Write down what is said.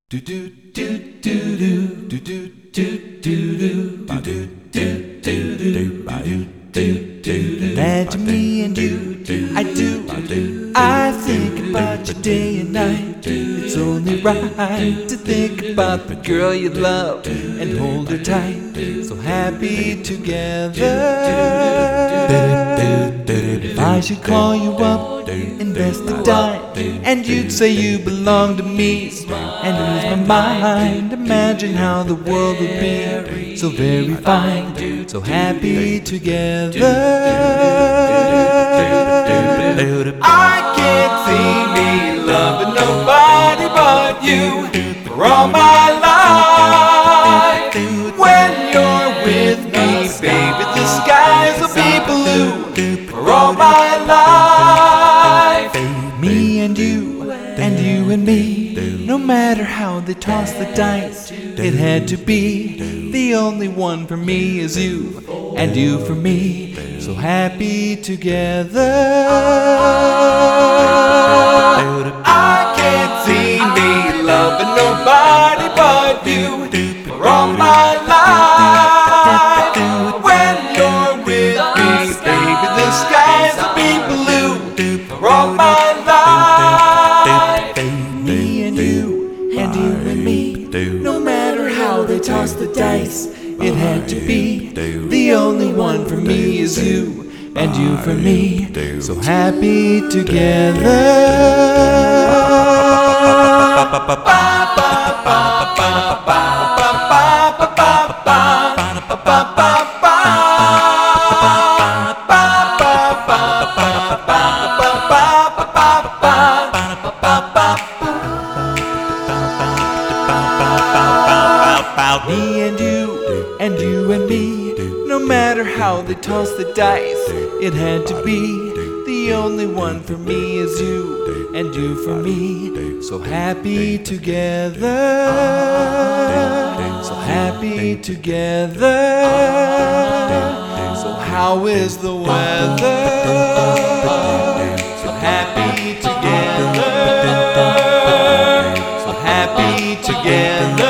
Do do do do do do do do do do do do do do. Imagine me and you, I do. I think about you day and night. It's only right to think about the girl you love and hold her tight. So happy together. If I should call you up, invest a dime, and you'd say you belong to me, and lose my mind. Imagine how the world would be so very fine, so happy together. I can't see me loving nobody but you for all my life. When you're with me, baby, the skies will be blue for all my life. Me and you and me, no matter how they toss the dice, it had to be. The only one for me is you, and you for me, so happy together. I can't see me loving nobody but you for all my life. When you're with me, baby, the skies will be blue for all my life. Me and you and me, no matter how they toss the dice, it had to be. The only one for me is you, and you for me, so happy together. Me and you and me, no matter how they toss the dice, it had to be. The only one for me is you, and you for me, so happy together. So happy together. So how is the weather? So happy together. So happy together.